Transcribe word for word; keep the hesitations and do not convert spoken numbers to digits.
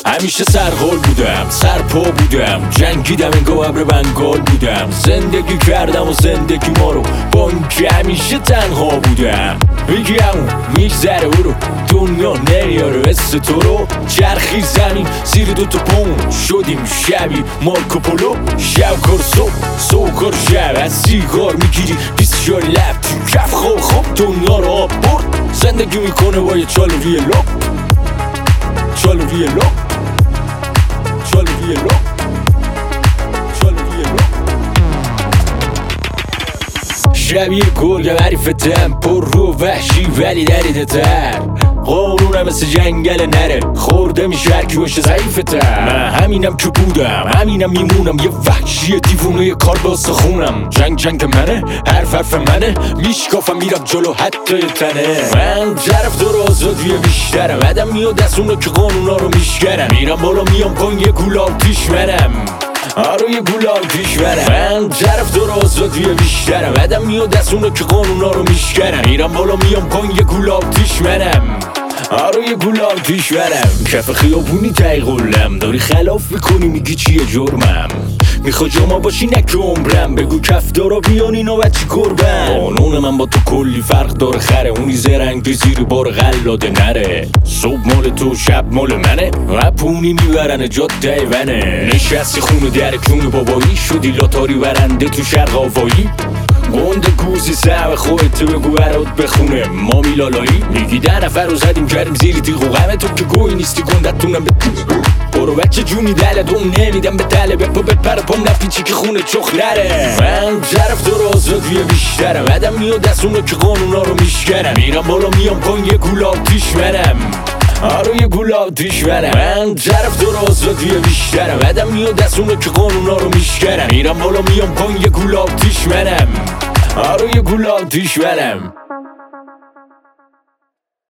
همیشه سرحال بودم، سرپا بودم، جنگیدم انگار ابر بنگال بودم. زندگی کردم و زندگی ما رو با اینکه همیشه تنها بودم. میگم میگذره او رو دنیا نمیاره مثل تو رو. چرخی زمین زیر دوتا پون شدیم شبیه مارکوپولو. شب کار صبح صبح کار شب از سیگار میگیری بیسیار لب تو کف. خوب خوب دنیا رو آب برد. زندگی میکنه با یه چال روی لب، چال روی لب، چال روی لب، چال روی لب. شبیه گرگ معرفتم پر رو وحشی ولی دریده تر. قانونم مثل جنگل نره خورده میشه هرکی باشه ضعیفه تر. من همینم که بودم همینم میمونم، یه وحشی دیوونه یه کار باسته خونم. جنگ جنگ منه حرف حرف منه میشکافم میرم جلو حتی تنه. من طرفدار آزادی بیشترم، آدم میاد از اونا که قانونا رو میشکنم. میرم بالا میام پایین یه گول آتیش منم، آره یه گول آتیش منم. من طرفدار آزادی بیشترم، آدم میاد از اونا که قانونا رو میشکنم. میرم بالا میام پایین یه گول آتیش منم، آره یه گول آتیش برم. کف خیابونی تایی قلم داری خلاف میکنی میگی چیه جرمم. میخوای جاما باشی نک عمرم، بگو کف دارا بیان اینا بچی کربم. قانون من با تو کلی فرق داره خره، اونی زرنگ زیر بار غلاده نره. صبح مال تو شب مال منه، اپونی میبرن جاد دیونه. نشستی خونه در کون بابایی شدی لاتاری برنده تو شرق آوایی. گنده گوزی سعب خودت بگو برات بخونه ما میلالایی. میگی ده نفر رو زدیم کردیم زیر تیغ و غمه تو که گوی نیستی گندتونم به برو بچه جونی دل دوم نمیدم به دله بپا بپر پام نپیچی که خونه چخ نره. من طرفدار آزادی بیشترم، آدم میاد از اونا که قانونا رو میشکنم. میرم بالا میام پایین یه گول آتیش منم، آره یه گول آتیش منم. من طرفدار آزادی بیشترم، آدم میاد از اونا که قانونا رو میشکنم. میرم بالا میام پایین یه گول آتیش منم، آره یه گول آتیش منم.